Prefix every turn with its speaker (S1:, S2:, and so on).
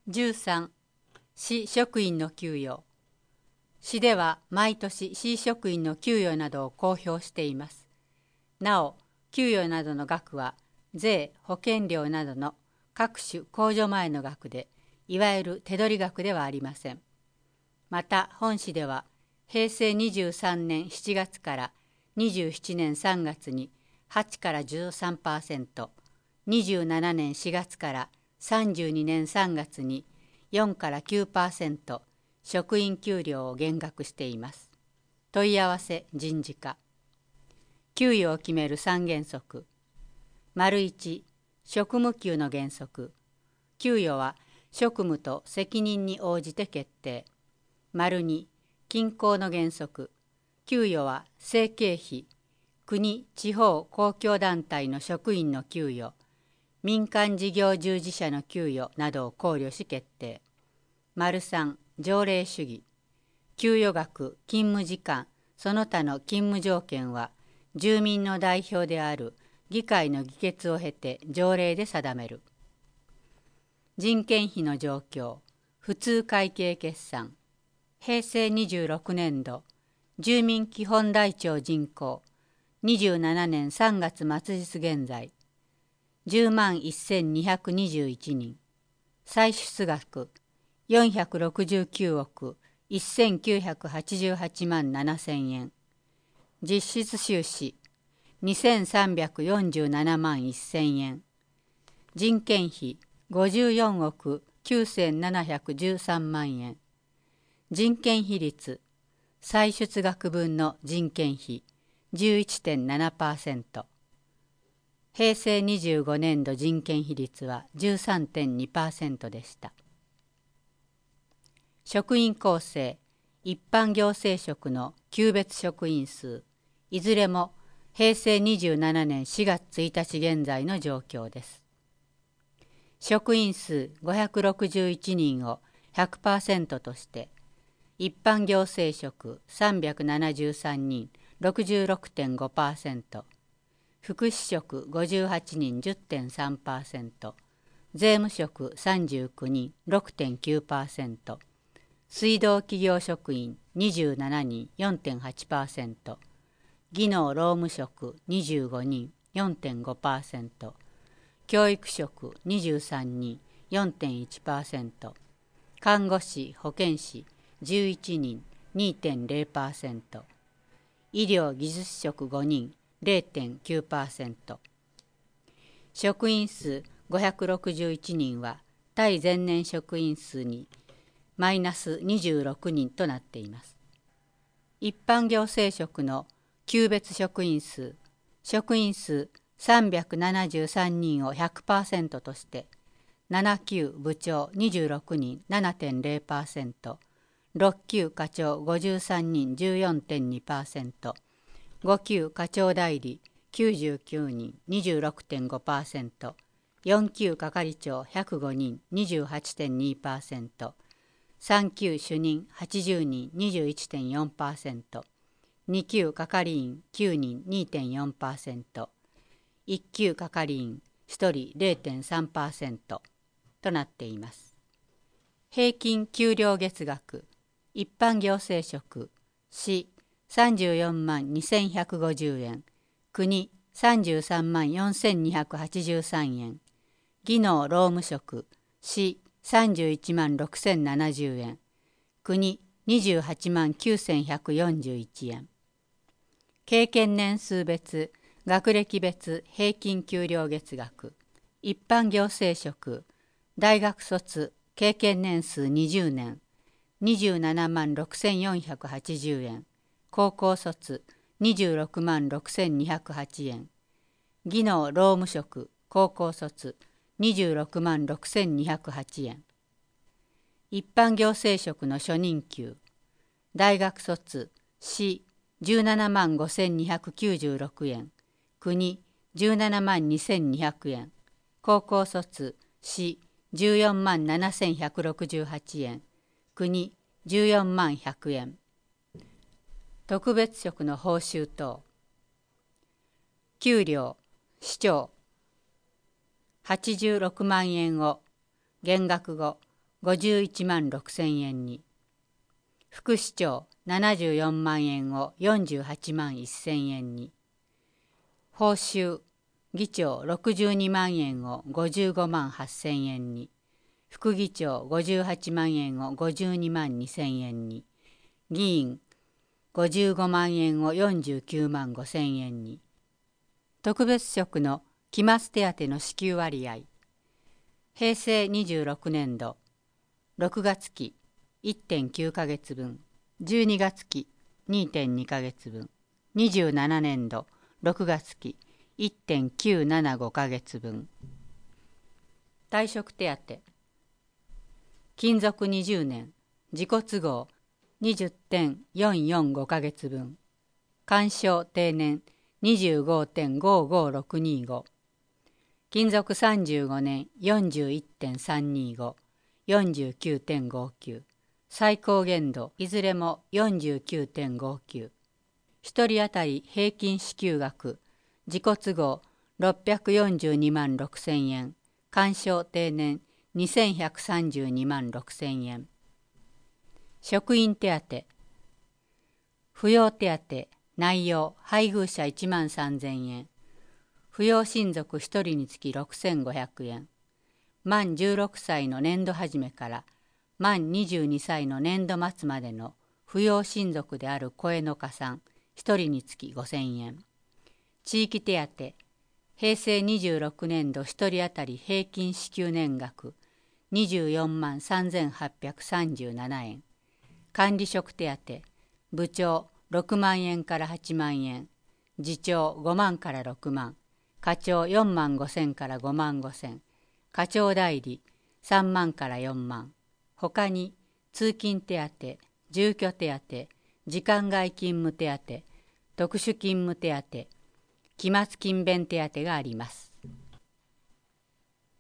S1: 13. 市職員の給与。市では毎年市職員の給与などを公表しています。なお、給与などの額は税・保険料などの各種控除前の額で、いわゆる手取り額ではありません。また本市では平成23年7月から27年3月に8から13%、27年4月から32年3月に4から 9% 職員給料を減額しています。問い合わせ人事課。給与を決める3原則。1、職務給の原則。給与は職務と責任に応じて決定。2、均衡の原則。給与は生計費、国・地方公共団体の職員の給与、民間事業従事者の給与などを考慮し決定。3、条例主義。給与額、勤務時間、その他の勤務条件は、住民の代表である議会の議決を経て条例で定める。人件費の状況、普通会計決算。平成26年度、住民基本台帳人口、27年3月末日現在、10万1221人。歳出額、469億1988万7000円。実質収支、2347万1000円。人件費、54億9713万円。人件費率、歳出額分の人件費 11.7%。平成25年度人件費率は 13.2% でした。職員構成、一般行政職の級別職員数、いずれも平成27年4月1日現在の状況です。職員数561人を 100% として、一般行政職373人 66.5%、福祉職58人 10.3%、税務職39人 6.9%、水道企業職員27人 4.8%、技能労務職25人 4.5%、教育職23人 4.1%、看護師・保健師11人 2.0%、医療技術職5人 0.9%。職員数561人は対前年職員数にマイナス26人となっています。一般行政職の級別職員数373人を 100% として、7級部長26人 7.0%、6級課長53人 14.2%、5級課長代理99人 26.5%、4級係長105人 28.2%、3級主任80人 21.4%、2級係員9人 2.4%、1級係員1人 0.3% となっています。平均給料月額、一般行政職、市34万2150円、国33万4283円、技能労務職、市31万6070円、国28万9141円。経験年数別、学歴別平均給料月額、一般行政職、大学卒、経験年数20年、27万6480円、高校卒、26万6208円、技能労務職、高校卒、26万6208円。一般行政職の初任給、大学卒、市17万5296円、国17万2200円、高校卒、市14万7168円、国14万100円。特別職の報酬等。給料、市長86万円を減額後 51万6,000円に。副市長74万円を48万1,000円に。報酬議長62万円を55万8,000円に。副議長58万円を52万2,000円に。議員55万円を49万5,000円に。特別職の期末手当の支給割合。平成26年度6月期 1.9 ヶ月分、12月期 2.2 ヶ月分、27年度6月期 1.975 ヶ月分。退職手当。勤続20年、自己都合 20.445 ヶ月分。鑑賞定年 25.55625。勤続35年 41.325、49.59。最高限度いずれも 49.59。一人当たり平均支給額、自己都合642万6,000円、鑑賞定年2132万6,000円。職員手当。扶養手当、内容、配偶者1万3,000円。扶養親族1人につき6,500円。満16歳の年度始めから満22歳の年度末までの扶養親族である子への加算1人につき5,000円。地域手当。平成26年度1人当たり平均支給年額24万3,837円。管理職手当。部長6万円から8万円。次長5万から6万。課長4万5,000から5万5,000。課長代理3万から4万。ほかに通勤手当、住居手当、時間外勤務手当、特殊勤務手当、期末勤勉手当があります。